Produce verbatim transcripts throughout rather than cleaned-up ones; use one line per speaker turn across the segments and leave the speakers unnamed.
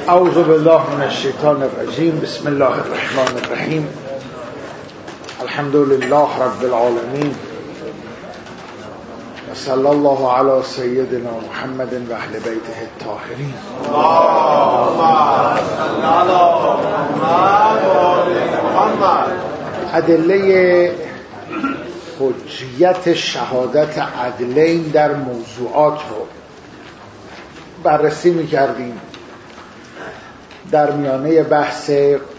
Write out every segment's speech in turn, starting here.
اعوذ بالله من الشیطان الرجیم. بسم الله الرحمن الرحیم. الحمد لله رب العالمین و صلی الله علی سیدنا محمد و اهل بیته الطاهرین. ادله حجیت شهادت عدلین در موضوعات رو بررسی می‌کردیم. در میانه بحث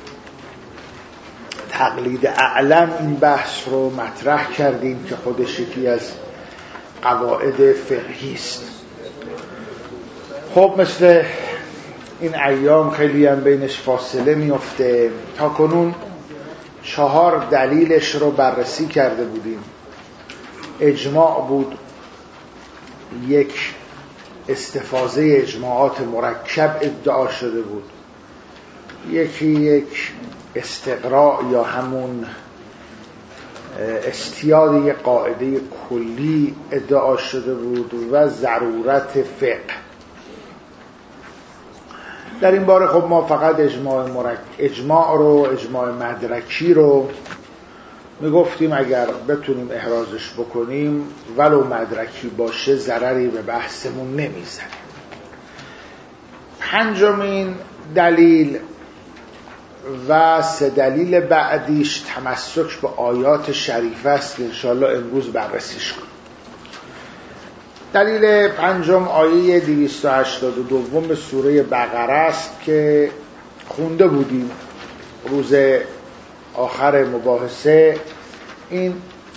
تقلید اعلم این بحث رو مطرح کردیم که خودش یکی از قواعد فقهی است. خب مثل این ایام خیلی هم بینش فاصله میفته. تا کنون چهار دلیلش رو بررسی کرده بودیم. اجماع بود، یک استفاضه اجماعات مرکب ادعا شده بود، یکی یک استقراء یا همون استیاد یک قاعده کلی ادعا شده بود و ضرورت فقه. در این باره خب ما فقط اجماع مرک... اجماع رو اجماع مدرکی رو میگفتیم اگر بتونیم احرازش بکنیم ولو مدرکی باشه ضرری به بحثمون نمیزنه. پنجمین دلیل و سه دلیل بعدیش تمسک به آیات شریفه است که انشاءالله امروز بررسیش کنیم. دلیل پنجم آیه دویست و هشتاد و دو به سوره بقره است که خونده بودیم روز آخر مباحثه. این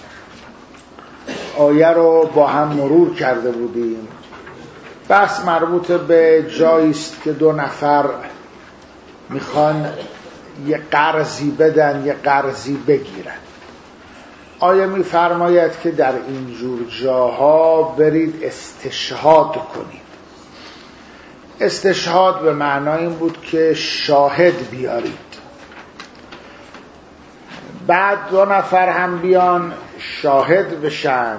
آیه رو با هم مرور کرده بودیم. بحث مربوط به جایی است که دو نفر میخوان یه قرضی بدن یه قرضی بگیرن. آیه میفرماید که در اینجور جاها برید استشهاد کنید. استشهاد به معنای این بود که شاهد بیارید. بعد دو نفر هم بیان شاهد بشن.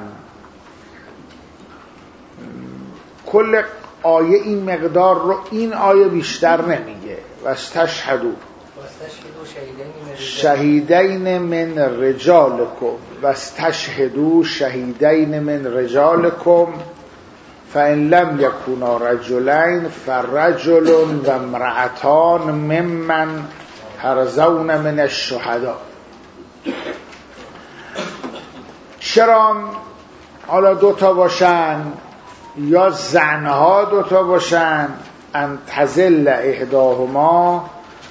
کل آیه این مقدار رو این آیه بیشتر نمیگه. و استشهدوا شهیدین من رجالکم و استشهدوا شهیدین من رجالکم فإن لم یکونا رجلین فرجل و امرأتان ممن ترضون من الشهداء. چرا حالا دوتا باشن یا زنها دوتا باشن؟ ان تزل احداهما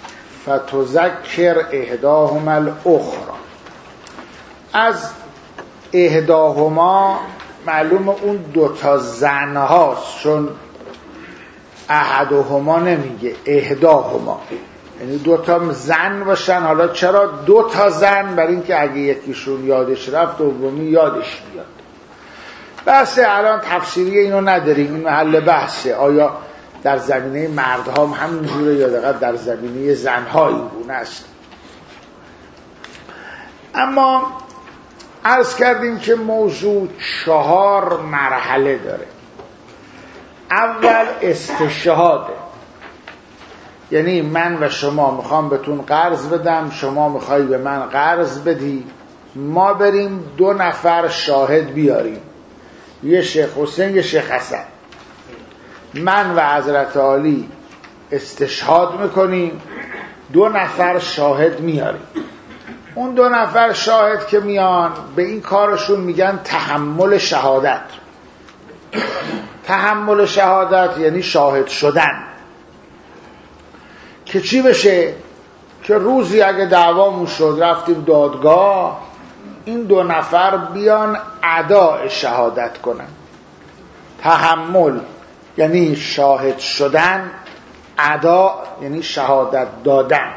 فتذکر احداهما الاخرى. از احداهما معلوم اون دوتا زن هاست، چون احدهما نمیگه احداهما، یعنی دوتا زن باشن. حالا چرا دوتا زن؟ برای اینکه اگه یکیشون یادش رفت دومی یادش بیاد. بحث الان تفسیری اینو نداریم، این محل بحثه. آیا در زمینه مردها هم همینجوره یا دقیقا در زمینه زنها این گونه است؟ اما عرض کردیم که موضوع چهار مرحله داره. اول استشهاده، یعنی من و شما میخوام بهتون قرض بدم، شما میخوای به من قرض بدی، ما بریم دو نفر شاهد بیاریم، یه شیخ حسین یه شیخ حسن. من و حضرت عالی استشهاد میکنیم، دو نفر شاهد میاریم. اون دو نفر شاهد که میان به این کارشون میگن تحمل شهادت. تحمل شهادت یعنی شاهد شدن. که چی بشه؟ که روزی اگه دعوامون شد رفتیم دادگاه، این دو نفر بیان اداء شهادت کنن. تحمل یعنی شاهد شدن، ادا یعنی شهادت دادن.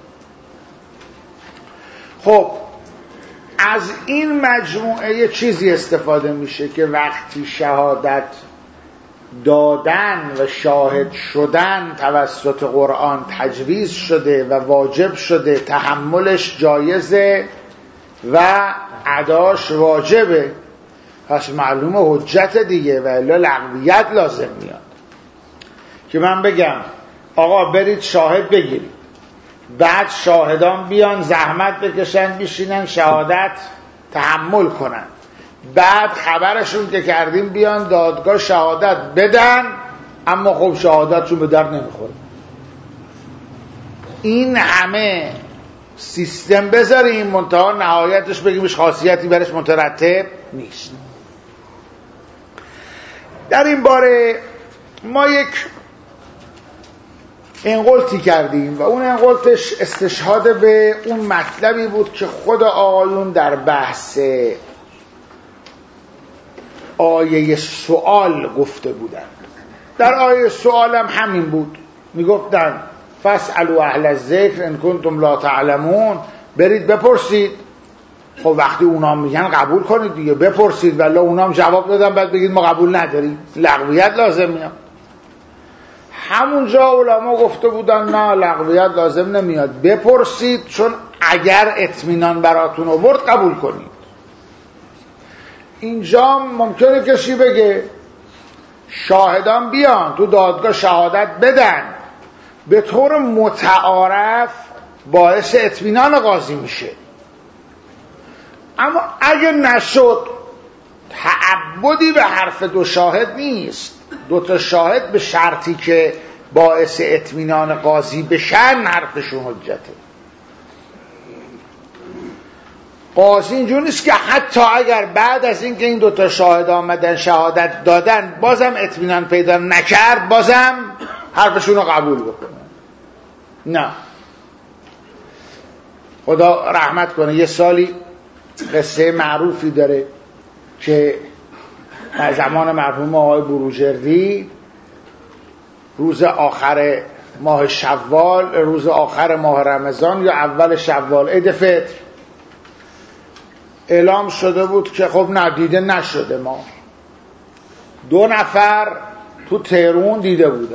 خب از این مجموعه یه چیزی استفاده میشه که وقتی شهادت دادن و شاهد شدن توسط قرآن تجویز شده و واجب شده، تحملش جایزه و اداش واجبه، پس معلومه حجت دیگه و الا لغویت لازم میاد. که من بگم آقا برید شاهد بگیرید، بعد شاهدان بیان زحمت بکشن بشینن شهادت تحمل کنن، بعد خبرشون که کردیم بیان دادگاه شهادت بدن، اما خب شهادتشون به در نمیخوره. این همه سیستم بذاریم منتها نهایتش بگیمش خاصیتی برش مترتب نیست. در این باره ما یک انقلتی کردیم و اون انقلتش استشهاد به اون مطلبی بود که خود آقایون در بحث آیه سوال گفته بودن. در آیه سوال هم همین بود، میگفتن فاسألوا اهل الذکر ان کنتم لا تعلمون، برید بپرسید. خب وقتی اونا میگن قبول کنید دیگه، بپرسید، ولی اونا هم جواب دادن بعد بگید ما قبول نداریم، لغویت لازم میاد. همونجا علما گفته بودن نه لغویت لازم نمیاد، بپرسید، چون اگر اطمینان براتون آورد قبول کنید. اینجا ممکنه کسی بگه شاهدان بیان تو دادگاه شهادت بدن، به طور متعارف باعث اطمینان قاضی میشه، اما اگه نشد تعبدی به حرف دو شاهد نیست. دو تا شاهد به شرطی که باعث اطمینان قاضی بشن حرفشون حجته. قاضی اینجور نیست که حتی اگر بعد از اینکه این دو تا شاهد آمدن شهادت دادن بازم اطمینان پیدا نکرد بازم حرفشون رو قبول بکنه. نه، خدا رحمت کنه. یه سالی قصه معروفی داره که در زمان مرحوم آقای بروجردی روز آخر ماه شوال، روز آخر ماه رمضان یا اول شوال، عید فطر، اعلام شده بود که خب ندیده نشده. ما دو نفر تو تهران دیده بودن،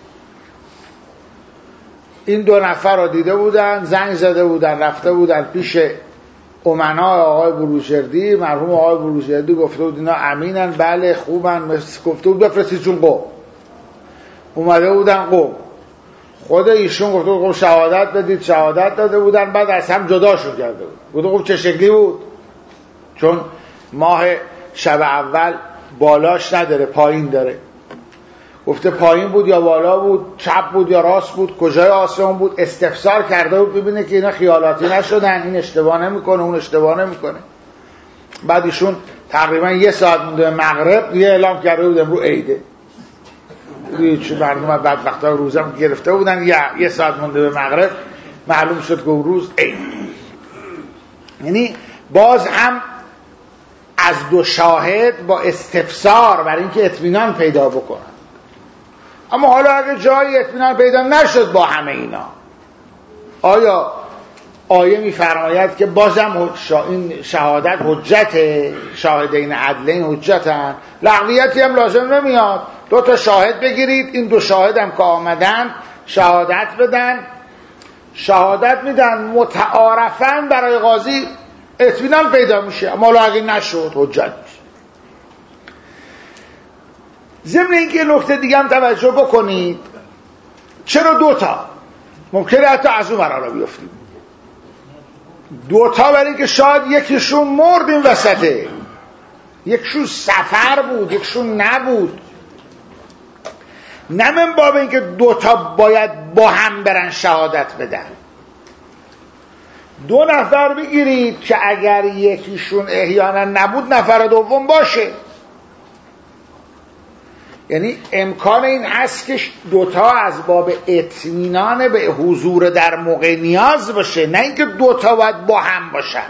این دو نفر رو دیده بودن، زنگ زده بودن، رفته بودن پیش امنای آقای بروجردی. مرحوم آقای بروجردی گفته بود اینا امینن، بله خوبن، گفته بود بفرستید چون قم. اومده بودن قم، خود ایشون گفته بود خب شهادت بدید، شهادت داده بودن، بعد از هم جداشون کرده بود. گفته خب چه شکلی بود؟ چون ماه شب اول بالاش نداره، پایین داره. گفته پایین بود یا بالا بود، چپ بود یا راست بود، کجای آسمون بود. استفسار کرده بود ببینه که اینا خیالاتی نشدن، این اشتباه نمیکنه اون اشتباه نمیکنه. بعد ایشون تقریبا یه ساعت مونده به مغرب یه اعلام کرده بود امروز عیده. چون مردم بدبختا روزم گرفته بودن، یه یه ساعت مونده به مغرب معلوم شد که اون روز عید. یعنی باز هم از دو شاهد با استفسار برای اینکه اطمینان پیدا بکنن. اما حالا اگه جایی اطمینان پیدا نشد با همه اینا، آیا آیه میفرماید که بازم این شهادت حجت، شاهدین عدلین حجتن، لغویتی هم لازم نمیاد، دو تا شاهد بگیرید، این دو شاهد هم که آمدن شهادت بدن، شهادت میدن، متعارفاً برای قاضی اطمینان پیدا میشه. اما حالا اگه نشد حجت میشه. ضمن اینکه نکته دیگه هم توجه بکنید، چرا دوتا؟ ممکنه حتی از اون مرحله بیفتیم دوتا، برای اینکه شاید یکیشون مرد این وسطه، یکیشون سفر بود، یکیشون نبود. نه من باب اینکه دوتا باید با هم برن شهادت بدن. دو نفر بگیرید که اگر یکیشون احیانا نبود نفر دوم باشه. یعنی امکان این هست که دوتا از باب اطمینان به حضور در موقع نیاز باشه، نه اینکه دوتا باید با هم باشن.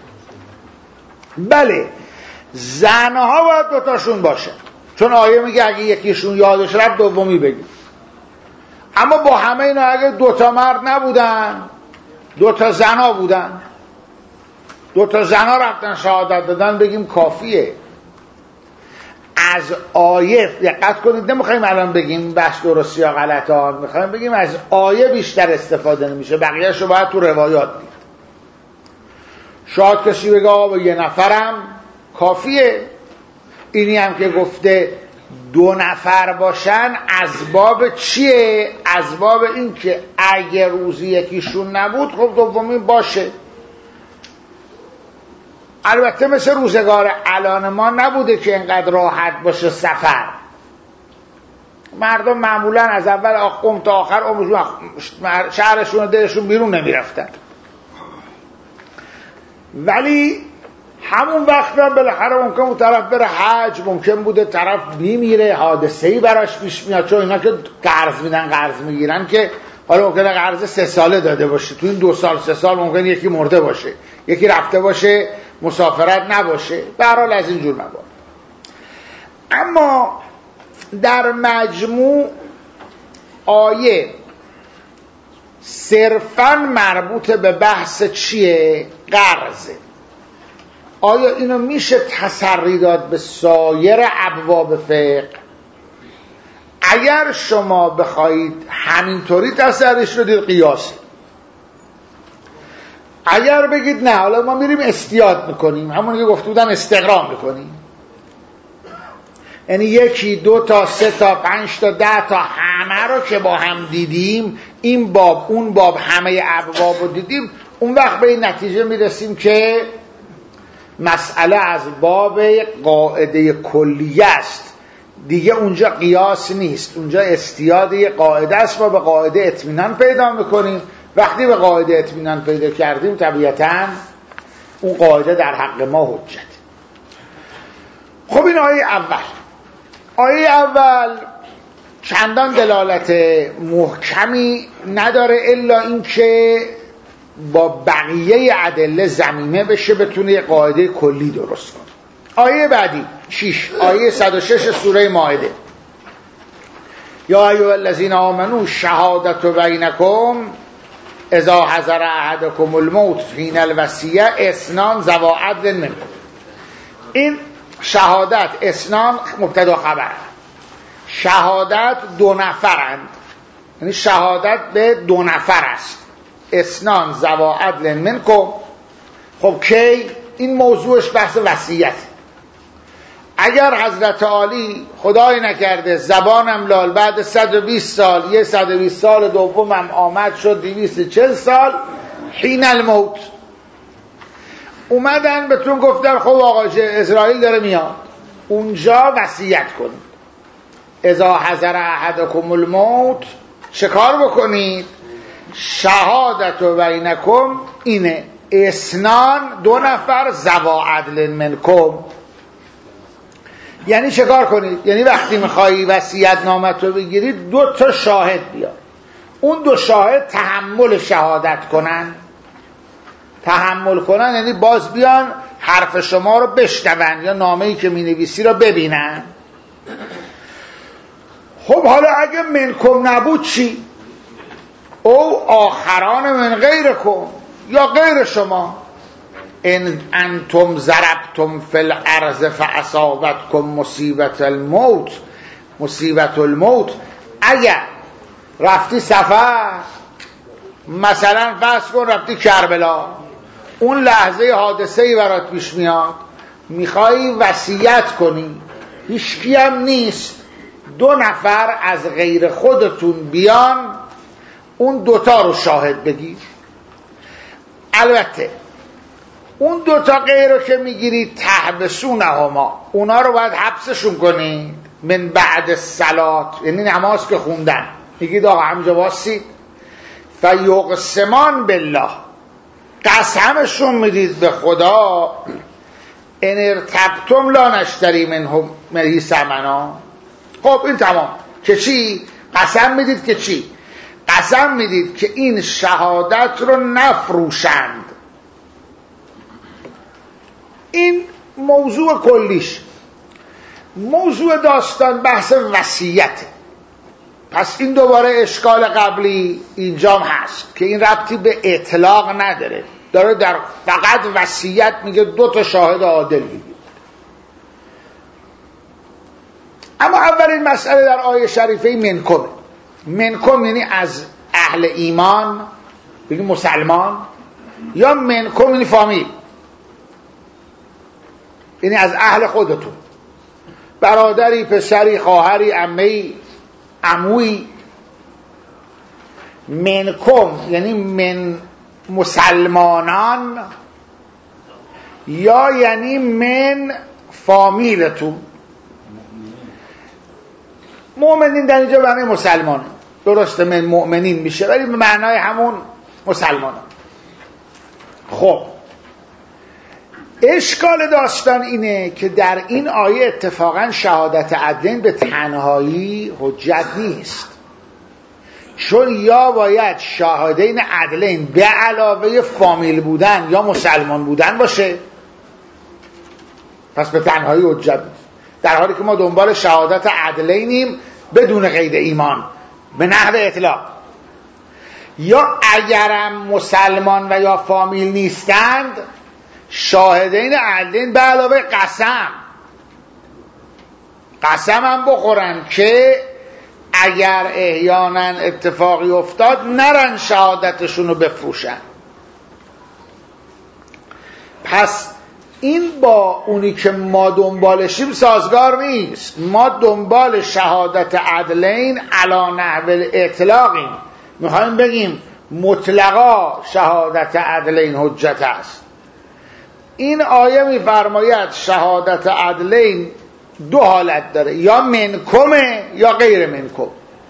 بله زنها باید دوتاشون باشه، چون آیه میگه اگه یکیشون یادش رفت دومی بگید. اما با همه اینا اگه دوتا مرد نبودن، دوتا زنها بودن، دوتا زنها رفتن شهادت دادن، بگیم کافیه. از آیه دقت کنید، نمیخوایم الان بگیم بحث درستی یا غلط ها، میخوایم بگیم از آیه بیشتر استفاده نمیشه، بقیه‌شو باید تو روایات دید. شاید کسی بگه آقا یه نفرم کافیه. اینی هم که گفته دو نفر باشن اسباب چیه؟ اسباب این که اگه روزی یکیشون نبود خب دومی باشه. البته مثل روزگار الان ما نبوده که اینقدر راحت باشه سفر. مردم معمولا از اول قم تا آخر شهرشون و دلشون بیرون نمی رفتن، ولی همون وقت هم بالاخره ممکن اون طرف بره حج، ممکن بوده طرف بیمیره، حادثه‌ای براش پیش میاد، چون اینا که قرض میدن قرض میگیرن که حالا ممکنه قرض سه ساله داده باشه، تو این دو سال سه سال ممکن یکی مرده باشه، یکی رفته باشه مسافرت نباشه، به هر حال از اینجور موارد. اما در مجموع آیه صرفاً مربوط به بحث چیه؟ قرضه. آیا اینو میشه تسری داد به سایر ابواب فقه؟ اگر شما بخواید همینطوری تسریش رو دید قیاسه. اگر بگید نه حالا ما میریم استیاد میکنیم، همون که گفته بودن استقرام میکنیم، یعنی یکی دو تا سه تا پنج تا ده تا همه رو که با هم دیدیم، این باب اون باب همه ابواب رو دیدیم، اون وقت به این نتیجه میرسیم که مسئله از باب قاعده کلیه است دیگه، اونجا قیاس نیست، اونجا استیاد یه قاعده است، ما به قاعده اطمینان پیدا میکنیم. وقتی به قاعده اطمینان پیدا کردیم طبیعتاً اون قاعده در حق ما حجت. خب این آیه اول آیه اول چندان دلالت محکمی نداره الا اینکه با بقیه ادله ضمیمه بشه، بتونه یه قاعده کلی درست کنه. آیه بعدی شش، آیه صد و شش سوره مائده: یا ایها الذین آمنوا شهادت بینکم اذا حضر احدکم الموت حین الوصیه اثنان ذوا عدل منکم. این شهادت اثنان مبتدا خبر، شهادت دو نفرند، یعنی شهادت به دو نفر است. اثنان ذوا عدل منکم. خب کی؟ این موضوعش بحث وصیت. اگر حضرت عالی خدای نکرده زبانم لال بعد صد و بیست سال، یه صد و بیست سال دومم آمد شد دویست و چهل سال، حین الموت اومدن بهتون گفتن خب آقا اسرائیل داره میاد، اونجا وصیت کنید. اذا حضر احدکم الموت چه کار بکنید؟ شهادت و بینکم اینه اثنان دو نفر ذوا عدل منکم. یعنی چه کار کنید؟ یعنی وقتی میخوایی وصیت نامت رو بگیرید دو تا شاهد بیاد، اون دو شاهد تحمل شهادت کنن. تحمل کنن یعنی باز بیان حرف شما رو بشنون یا نامه‌ای که مینویسی رو ببینن. خب حالا اگه منکم نبود چی؟ او آخران من غیرکم، یا غیر شما. ان انتم ضربتم فی الارض فاصابتکم مصیبت الموت، مصیبت الموت، اگر رفتی سفر، مثلا فرض کن رفتی کربلا، اون لحظه حادثه‌ای برات پیش میاد، میخوای وصیت کنی، هیچکی هم نیست، دو نفر از غیر خودتون بیان، اون دوتا رو شاهد بگیر. البته اون دوتا غیر رو که میگیرید تحبسونهما، اونا رو باید حبسشون کنید من بعد الصلات، یعنی نماز که خوندن، میگید آقا همجا واسید، فیقسمان بالله، قسمشون میدید به خدا، ان ارتبتم لا نشتری منهم منه ثمنا. خب این تمام. که چی؟ قسم میدید که چی؟ قسم میدید که این شهادت رو نفروشند. این موضوع کلیش. موضوع داستان بحث وصیت. پس این دوباره اشکال قبلی اینجام هست که این ربطی به اطلاق نداره، داره در فقط وصیت میگه دو تا شاهد عادل بگید. اما اولین مسئله در آیه شریفه منکم. منکم یعنی از اهل ایمان، بگیم مسلمان، یا منکم یعنی فامیل، یعنی از اهل خودتون. برادری، پسری، خواهری، عمه‌ای، عمویی. منکم یعنی من مسلمانان، یا یعنی من فامیلتون. مؤمنین در اینجا معنی مسلمان، درسته من مؤمنین میشه ولی به معنای همون مسلمانان. خب اشکال داستان اینه که در این آیه اتفاقا شهادت عدلین به تنهایی حجت نیست، چون یا باید شاهدین عدلین به علاوه فامیل بودن یا مسلمان بودن باشه، پس به تنهایی حجت نیست، در حالی که ما دنبال شهادت عدلینیم بدون قید ایمان به نحو اطلاق. یا اگرم مسلمان و یا فامیل نیستند، شاهدین عدلین به علاوه قسم قسم هم بخورن که اگر احیانا اتفاقی افتاد نرن شهادتشون رو بفروشن. پس این با اونی که ما دنبالشیم سازگار نیست. ما دنبال شهادت عدلین علی نحو اطلاقیم، میخوایم بگیم مطلقا شهادت عدلین حجت است. این آیه میفرماید شهادت عدلین دو حالت داره، یا منکمه یا غیر منکم.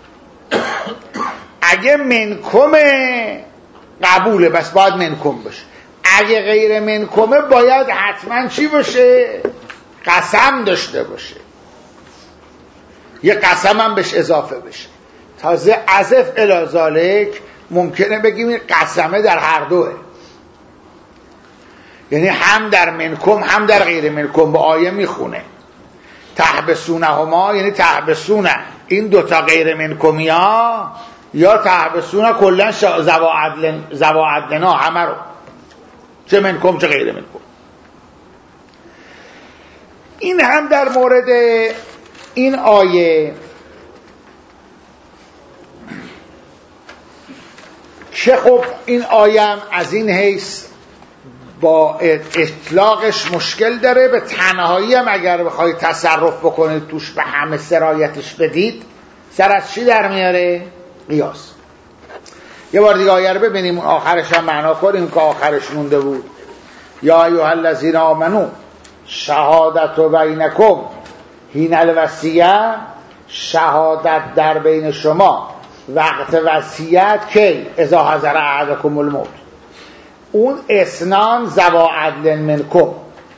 اگه منکمه قبوله، بس باید منکم باشه. اگه غیر منکمه باید حتما چی باشه؟ قسم داشته باشه، یه قسم هم بهش اضافه بشه. تازه عزف الی ذالک ممکنه بگیم این قسمه در هر دوه، یعنی هم در منکم هم در غیر منکم. با آیه میخونه تحبسونهما، یعنی تحبسونه این دوتا غیر منکمی ها، یا تحبسونه کلن زوا عدلن زوا عدلنا همه رو، چه منکم چه غیر منکم. این هم در مورد این آیه که خب این آیه هم از این حیث با اطلاقش مشکل داره، به تنهایی هم اگر بخواید تصرف بکنید توش به همه سرایتش بدید، سر از چی در میاره؟ قیاس. یه بار دیگه آیه رو ببینیم، آخرش هم معنا کنیم که آخرش مونده بود. یا ایها الذین آمنو شهادت بینکم حین الوصیه، شهادت در بین شما وقت وصیت کی؟ اذا حضر احدکم الموت. اون اسنان ذوا عدل منکم،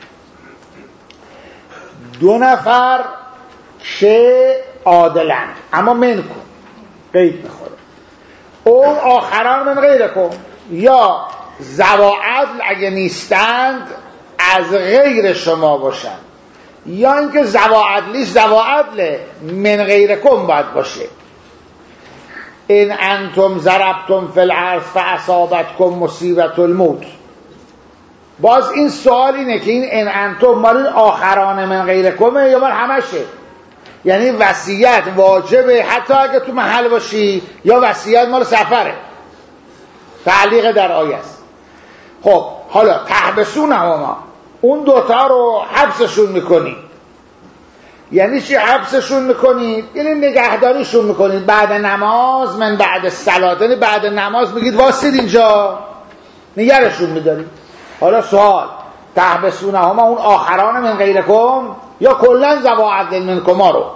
دو نفر که عادلن اما منکم قید میخوره. او آخران من غیرکم، یا ذوا عدل اگه نیستند از غیر شما باشن، یا اینکه ذوا عدلیش ذوا عدله من غیرکم باید باشه. ان انتم ضربتم فی الارض فاصابتکم مصیبت الموت. باز این سوال اینه که این ان انتم مال آخران من غیرکمه یا مال همشه؟ یعنی وصیت واجبه حتی اگه تو محل باشی، یا وصیت مال سفره؟ تعلیق در آیه است. خب حالا تحبسونهما، اون دوتا رو حبسشون میکنی. یعنی چی حبسشون میکنید؟ یعنی نگهداریشون میکنید بعد نماز، من بعد صلات، یعنی بعد نماز میگید واسید اینجا نگرشون میدارید. حالا سوال تحبسونهما اون آخران من غیرکم یا کلن ذوا عدل منکما رو؟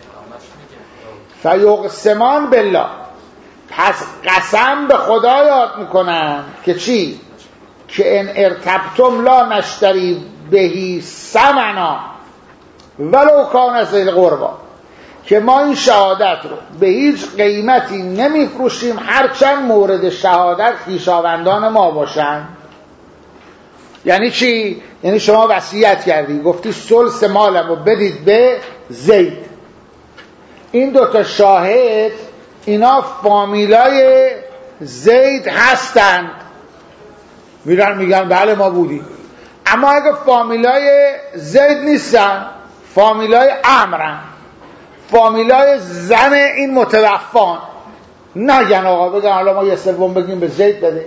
فیقسمان بالله، پس قسم به خدا یاد میکنن که چی؟ که ان ارتبتم لا نشتری بهی ثمنا ولو کان ذی القربی، که ما این شهادت رو به هیچ قیمتی نمیفروشیم هرچند مورد شهادت خویشاوندان ما باشن. یعنی چی؟ یعنی شما وصیت کردی گفتی ثلث مالم رو بدید به زید، این دوتا شاهد اینا فامیلای زید هستند، میرن میگن بله ما بودیم. اما اگه فامیلای زید نیستن، فامیلای عمرن، فامیلای زن این متوفان، نگن آقا بگن حالا ما یه سوم بگیم به زید بده.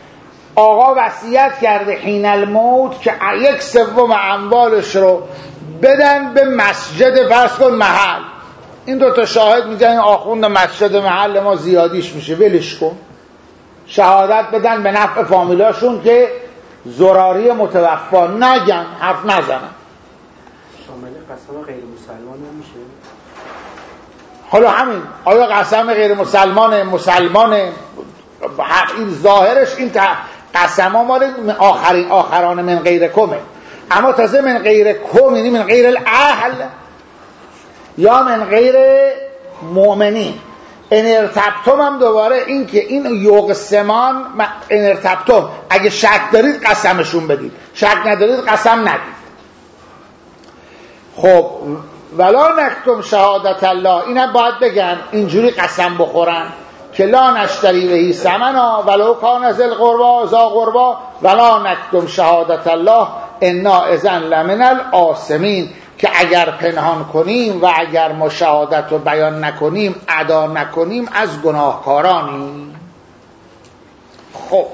آقا وصیت کرده حین الموت که یک سوم اموالش رو بدن به مسجد فرض کن محل. این دوتا شاهد میگن این آخوند مسجد محل ما زیادیش میشه، ولش کن. شهادت بدن به نفع فامیلاشون که زراری متوفا نگن، حرف نزنن.
شامل قسم غیر مسلمان نمیشه؟
حالا همین آیا قسم غیر مسلمان مسلمان این ظاهرش این قسم ها مال آخرین آخران من غیر کمه، اما تازه من غیر کم یعنی من غیر الاهل یا من غیر مؤمنین. ان ارتبتم هم دوباره این که این یقسمان ان ارتبتم، اگه شک دارید قسمشون بدید، شک ندارید قسم ندید. خب ولا نکتم شهادت الله، اینم باید بگن اینجوری قسم بخورن که لا نشتری بهی ثمنا ولو کان ذل قربا ذا قربا ولا نکتم شهادت الله انا اذن لمن الآثمین، که اگر پنهان کنیم و اگر ما شهادت رو بیان نکنیم، ادا نکنیم، از گناهکارانیم. خب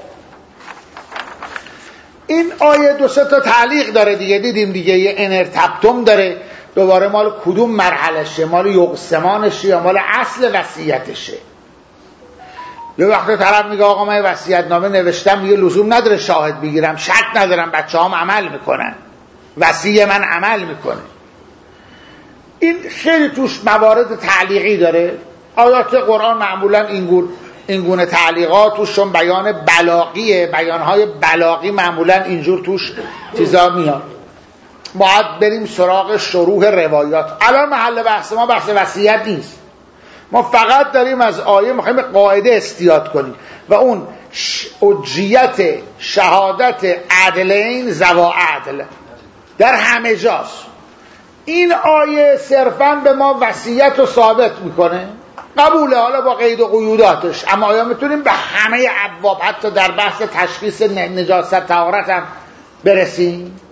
این آیه دو سه تا تعلیق داره دیگه، دیدیم دیگه. یه انرتبتم داره، دوباره مال کدوم مرحلشه، مال یقسمانشه یا مال اصل وصیتشه. یه وقت طرف میگه آقا من وصیت نامه نوشتم، یه لزوم نداره شاهد بگیرم، شک ندارم بچه‌هام عمل میکنن، وصی من عمل میکنه. این خیلی توش موارد تعلیقی داره. آیات قرآن معمولا اینگونه اینگونه تعلیقات توشون بیان بلاغیه، بیانهای بلاغی معمولا اینجور توش چیزا میاد. باید بریم سراغ شروح روایات. الان محل بحث ما بحث وصیت نیست، ما فقط داریم از آیه میخوایم قاعده استیاد کنیم و اون حجیت شهادت عدلین ذوا عدل در همه جاست. این آیه صرفاً به ما وصیت رو ثابت میکنه، قبوله، حالا با قید و قیوداتش، اما آیا میتونیم به همه ابواب حتی در بحث تشخیص نجاست طهارت هم برسیم؟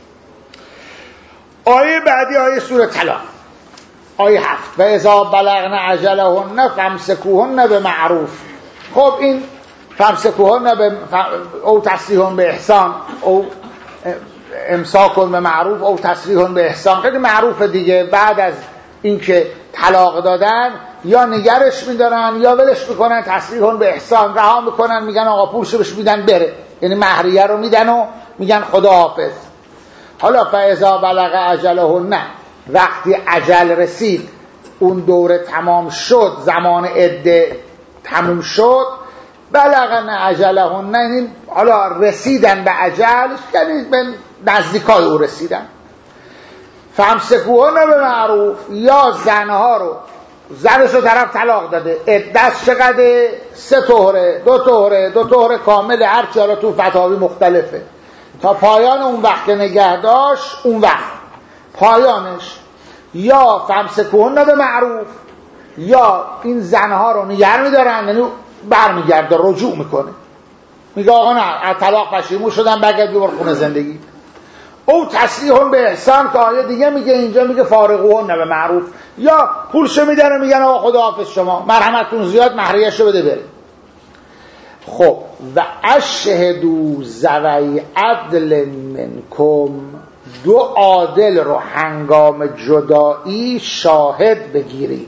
آیه بعدی آیه سوره طلاق، آیه هفت، و اذا بلغن اجلهن فامسکوهن بمعروف. خب این فامسکوهن به او تسریحون به احسان او امساکون به معروف او تسریحون به احسان، خیلی معروفه دیگه. بعد از اینکه طلاق دادن یا نگرش میدارن یا ولش میکنن، تسریحون به احسان، رها میکنن، میگن آقا پولشو بهش میدن بره، یعنی مهریه رو میدن و میگن خداحافظ. حالا فاذا بلغ اجلهن، وقتی اجل رسید، اون دوره تمام شد، زمان عده تمام شد، بلغن اجلهن، یعنی حالا رسیدن به اجل، یعنی به نزدیکای او رسیدن. فامسکوهن به معروف، یا زنها رو، زنش رو طرف طلاق داده، عدت چقدر؟ سه طهره، دو طهره، دو طهره کامل، هرچی حالا تو فتاوی مختلفه، تا پایان اون وقت نگه داشت، اون وقت پایانش. یا فامسکوهن به معروف، یا این زنها رو نگه میدارن، یعنی برمیگرده، رجوع میکنه، میگه آقا نه از طلاق پشیمون شدم، برگرد ببر خونه زندگی. او تسریحون به احسان که آیه دیگه میگه، اینجا میگه فارقوهن به معروف، یا پولشو میدن و میگن آقا خداحافظ، شما مرحمتتون زیاد، مهریه‌شو بده بره. خب و اشهدوا ذوی عدل منکم، دو عادل رو هنگام جدایی شاهد بگیرید.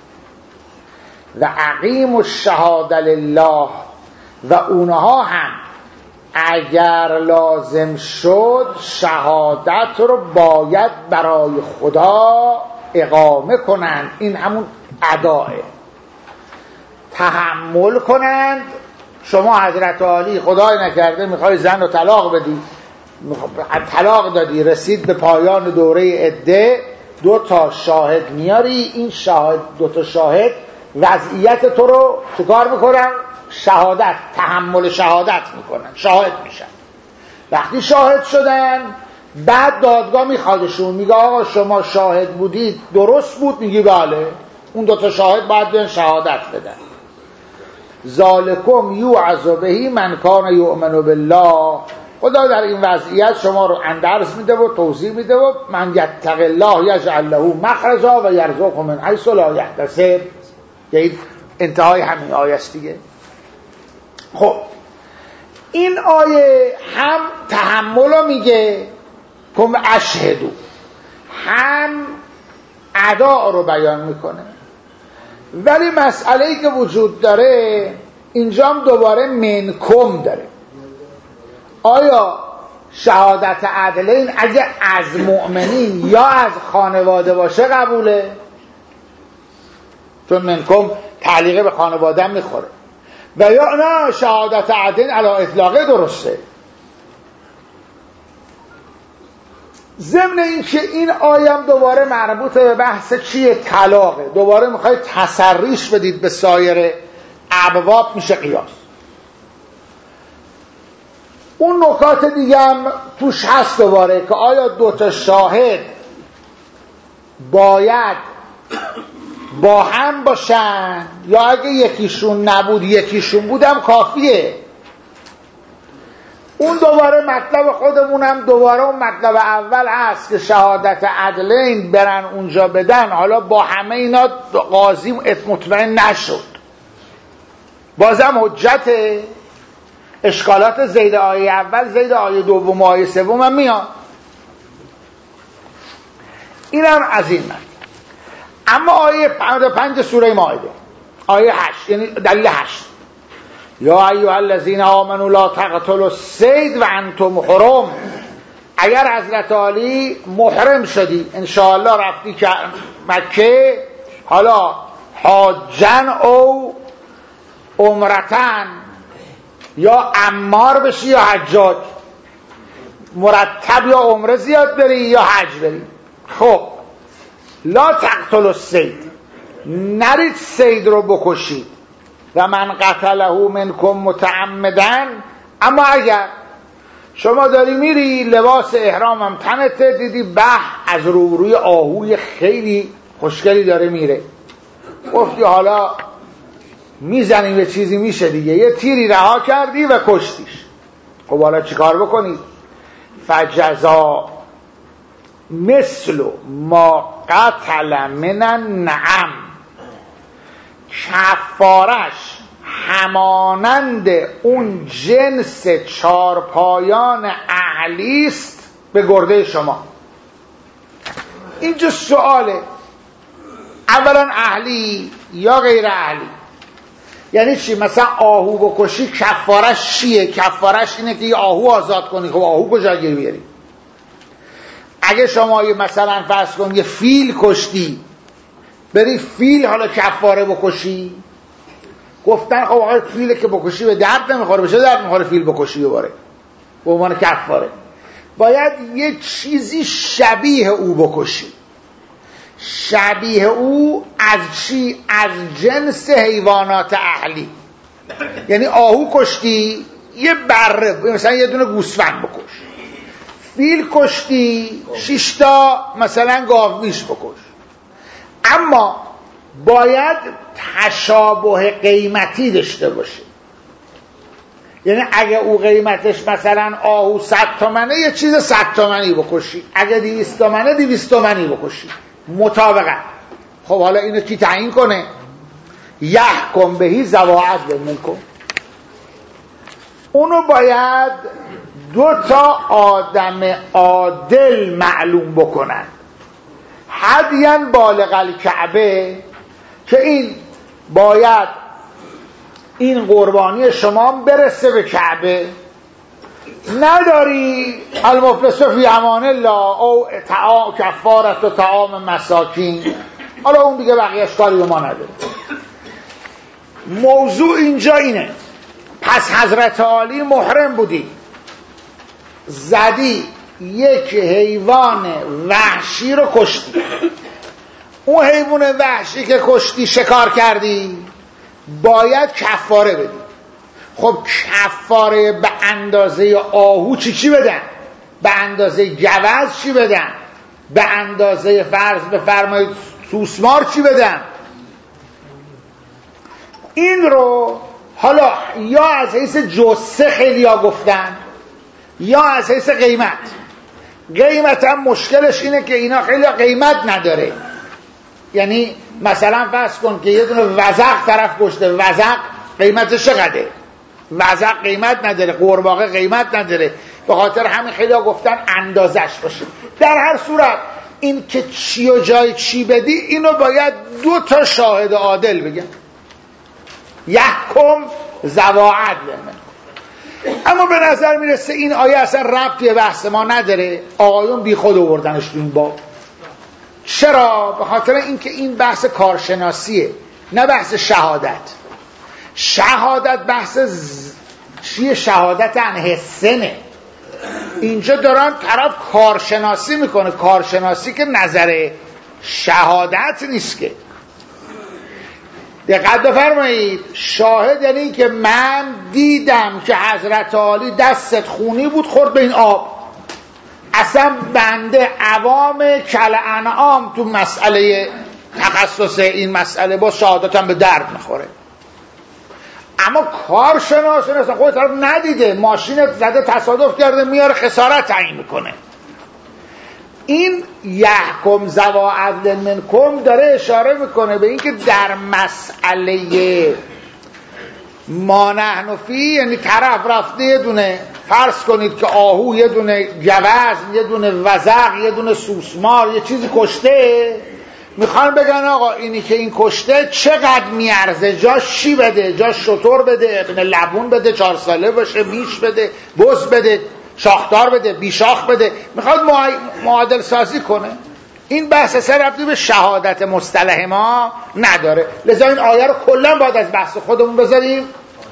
و اقیموا الشهاده لله، و اونها هم اگر لازم شد شهادت رو باید برای خدا اقامه کنند. این همون اداه، تحمل کنند. شما حضرت عالی خدای نکرده میخوای زن رو طلاق بدی، طلاق دادی، رسید به پایان دوره عده، دو تا شاهد میاری، این شاهد، دو تا شاهد وضعیت تو رو چیکار میکنن؟ شهادت، تحمل شهادت میکنن، شاهد میشن. وقتی شاهد شدن، بعد دادگاه میخوادشون، میگه آقا شما شاهد بودید، درست بود؟ میگی بله. اون دو تا شاهد باید بیان شهادت بدن. ذالکم یوعظ بهی من کان یؤمن بالله، خدا در این وضعیت شما رو اندرس میده و توضیح میده و من یتق الله یجعل له مخرجا و یرزقه من حیث لا یحتسب. یعنی انتهای همین آیه است دیگه. خب این آیه هم تحمل رو میگه، کم اشهدو، هم ادا رو بیان میکنه. ولی مسئله‌ای که وجود داره اینجا هم دوباره منکم داره. آیا شهادت عدلین اگه از مؤمنین یا از خانواده باشه قبوله؟ چون منکم تعلیقه به خانواده هم میخوره. و یا نه شهادت عدلین علی اطلاقه درسته. ضمن این که این آیم دوباره مربوط به بحث چیه؟ طلاقه. دوباره میخواید تسریش بدید به سایر ابواب، میشه قیاس. اون نکات دیگه هم توش هست دوباره که آیا دوتا شاهد باید با هم باشن یا اگه یکیشون نبود یکیشون بودم کافیه. اون دوباره مطلب خودمونم دوباره اون مطلب اول هست که شهادت عدلین برن اونجا بدن. حالا با همه اینا قاضی مطمئن نشد، بازم حجت اشکالات زید آیه اول زید آیه دوم و آیه سوم هم میاد. اینم از این مطلب. اما آیه پنج سوره مائده آیه هشت، یعنی دلیل هشت، یا ایها الذین آمنوا لا تقتلوا الصید و انتم حرم. اگر حضرت علی محرم شدی انشاءالله رفتی که مکه، حالا حاجن او عمرتن، یا عمار بشی یا حجاج، مرتب یا عمره زیاد بری یا حج بری. خب لا تقتلوا الصید، نرید صید رو بکشید. و من قتله منکم متعمدا، اما اگر شما داری میری لباس احرامم تنته، دیدی به از روبروی آهوی خیلی خوشگلی داره میره، گفتی حالا میزنیم به چیزی میشه دیگه، یه تیری رها کردی و کشتیش. خب حالا چیکار بکنید؟ فجزا مثل ما قتل من النعم، کفارش همانند اون جنس چارپایان اهلی است به گرده شما. اینجا سواله، اولا اهلی یا غیر اهلی؟ یعنی چی؟ مثلا آهو بکشی کفارش چیه؟ کفارش اینه که یه آهو آزاد کنی. خب آهو کجا گیر بیاری؟ اگه شما مثلا فرض کن یه فیل کشتی، بری فیل حالا کفاره بکشی، گفتن خب آقای فیل که بکشی به درد نمیخوره، بشه درد میخوره فیل بکشی دوباره به عنوان کفاره. باید یه چیزی شبیه او بکشی. شبیه او از چی؟ از جنس حیوانات اهلی. یعنی آهو کشتی، یه بره مثلا یه دونه گوسفند بکش. فیل کشتی، شیشتا مثلا گاومیش بکش. اما باید تشابه قیمتی داشته باشه. یعنی اگه او قیمتش مثلا آهو صد تومنه، یه چیز صد تومنی بکشی. اگه دویست تومنه دویست تومنی بکشی، مطابقت. خب حالا اینو کی تعیین کنه؟ یحکم بهی ذو عدل منکم. اونو باید دو تا آدم عادل معلوم بکنن، هدیان بالغ الکعبه، که این باید این قربانی شما برسه به کعبه. نداری المفلس فی امان الله او طعام کفارت و طعام مساکین، حالا اون دیگه بقیه‌اش کاری به ما نداره. موضوع اینجا اینه، پس حضرت علی محرم بودی، زدی یک حیوان وحشی رو کشتی. اون حیوان وحشی که کشتی شکار کردی باید کفاره بدی. خب کفاره به اندازه آهو چی چی بدن؟ به اندازه گوز چی بدن؟ به اندازه فرض بفرمایید سوسمار چی بدن؟ این رو حالا یا از حیث جثه خیلی ها گفتن یا از حیث قیمت. قیمت هم مشکلش اینه که اینا خیلی قیمت نداره. یعنی مثلا فرض کن که یه دونه وزغ طرف کشته، وزغ قیمتش چقدره؟ وزغ قیمت نداره، قورباغه قیمت نداره، به خاطر همین خیلی ها گفتن اندازش باشه. در هر صورت این که چی و جای چی بدی اینو باید دو تا شاهد عادل بگن. یحکم ذوا عدل. اما به نظر میرسه این آیه اصلا ربطی به بحث ما نداره، آقایون بی خود آوردنش تو این باب. چرا؟ به خاطر اینکه این بحث کارشناسیه، نه بحث شهادت. شهادت بحث ز... چیه؟ شهادت انحسنه. اینجا دارن طرف کارشناسی میکنه، کارشناسی که نظر شهادت نیست که. دقت بفرمایید، شاهد یعنی که من دیدم که حضرت عالی دستت خونی بود خورد به این آب. اصلا بنده عوام کل انعام تو مسئله تخصص این مسئله با شهادتم به درد میخوره. اما کارشناس اصلا خود طرف ندیده، ماشینت زده تصادف کرده میاره خسارت تعیین میکنه. این یحکم ذوا عدل منکم داره اشاره میکنه به اینکه در مسئله ما نحن فی، یعنی طرف رفته یه دونه فرض کنید که آهو، یه دونه گوزن، یه دونه وزغ، یه دونه سوسمار، یه چیزی کشته، میخوان بگن آقا اینی که این کشته چقدر میارزه، جاش چی بده، جاش شطور بده، ابن لبون بده، چهار ساله باشه، میش بده، بز بده، شاخدار بده، بیشاخ بده، میخواد معادل سازی کنه. این بحث سر ربطی به شهادت مصطلح ما نداره، لذا این آیه رو کلا باید از بحث خودمون بذاریم.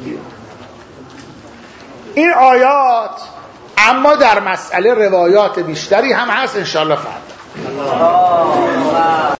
این آیات اما در مسئله روایات بیشتری هم هست انشاءالله فردا.